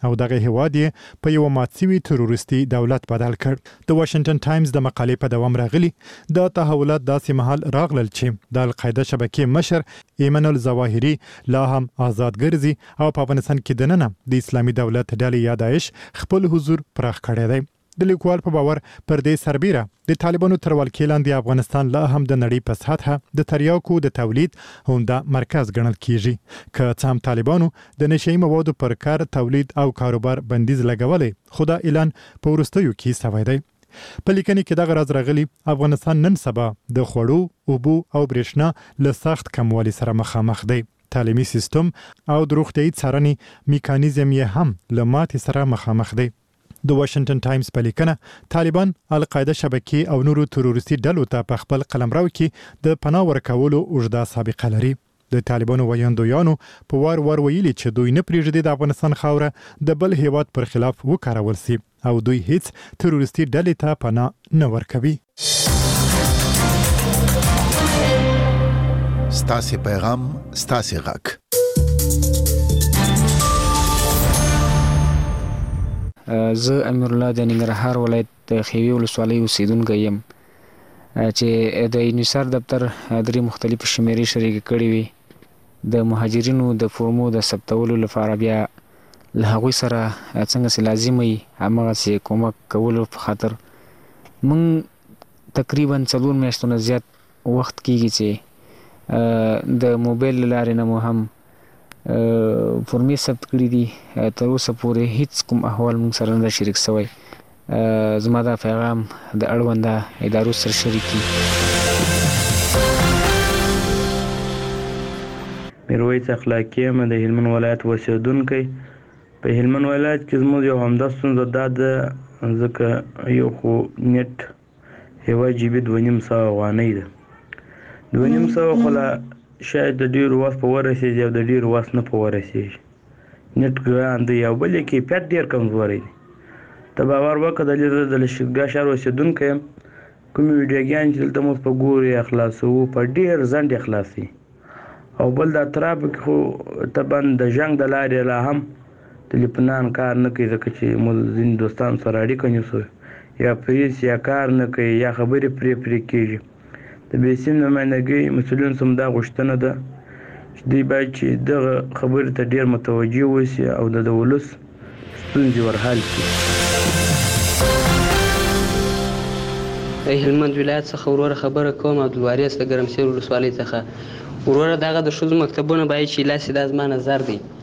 او دغه هیواد یې په یو ماتسوي تروریستي دولت بدل کړ. د واشنگټن ټایمز د مقالې په دوام راغلي د تحولات داسې مهال راغلل چې د القاعده شبکې مشر ایمن الظواهري لا هم آزاد ګرځي او په افغانستان کې دننه د اسلامي دولت ډلې یا داعش خپل حضور پراخ کړی دی. د لیکوال په باور پر دې سربیره د طالبانو تر ولکې لاندې افغانستان لا هم د نړۍ په سطحه د تریاکو د تولید همدا مرکز ګڼل کیږي. که څه هم طالبانو د نشئی موادو پر کار تولید او کاروبار بندیز لګولې، خو دا اعلان په وروستیو کې سوی دی. په لیکنې کې دغه راز راغلی افغانستان نن سبا د خوړو، اوبو او برېښنا له سخت کموالي سره مخامخ دی. تعلیمي سیستم او د روغتیايي څارنې میکانیزم یې هم له ماتې سره مخامخ دی. د واشنگټن ټایمز په لیکنه طالبان القاعده شبکې او نورو تروریستي ډلو ته په خپل قلمرو کې د پناه ورکولو اوږده سابقه لري. د طالبانو ویاندویانو په وار ویلي چې دوی نه پرېږدي د افغانستان خاوره د بل هیواد پر خلاف وکارول سي او دوی هیڅ تروریستي ډلې ته پناه نه ورکوي. ستاسو پیغام ستاسو غږ. زه امیر الله د ننګرهار ولایت د خیوي ولسوالۍ اوسیدونکی یم چې د یونیسار دفتر درې مختلفې شمیرې شریکې کړې وي د مهاجرینو د فورمو د ثبتولو لپاره. بیا له هغوی سره څنګه چې لازم وي هماغسې کومک کولو په خاطر موږ تقریبا 4 میاشتو نه زیات وخت کېږي چې د موبایل له لارې نه مو هم فورمې ثبت کړي دي. تر اوسه پورې هیڅ کوم احوال موږ سره نه شریک شوی. زما دا پیغام د اړونده ادارو سره شریک کړي. میرویس اخلاقی یم د هلمند ولایت اوسیدونکی. په هلمند ولایت کې زموږ یو همدا ستونزه دا ده ځکه یو خو نیټ 1 GB 2.5 افغانۍ ده. 2.5 خو لا شاید د ډېرو وخت په ورسېږي او د ډېرو وخت نه په ورسېږي. نیټ ګران دی او بل یې کیفیت ډېر کمزوری دی. ته باور وکړه دلته د لښکرګاه ښار اوسېدونکی یم. کومې ویډیوګانې چې دلته موږ په ګورو یا خلاصوو په ډېر ځنډ یې خلاصوي. او بل د اطرافو کې خو طبعا د جنګ د لارې لا هم ټلیفونان کار نه کوي ځکه چې موږ ځینې دوستانو سره اړیکه نیسو یا پریس یا کار نه کوي یا خبرې پرې کېږي. د بیسیم نمایندګۍ مسؤلین سم دا غوښتنه ده چې دوی باید چې دغه خبرې ته ډېر متوجه اوسي او د ولس ستونزې ورحل کړي. د هلمند ولایت څخه وروره خبره کوم. عبدالوارث د ګرمسیر ولسوالۍ څخه. وروره دغه د ښځو مکتبونه باید چې لاس دا زما نظر دی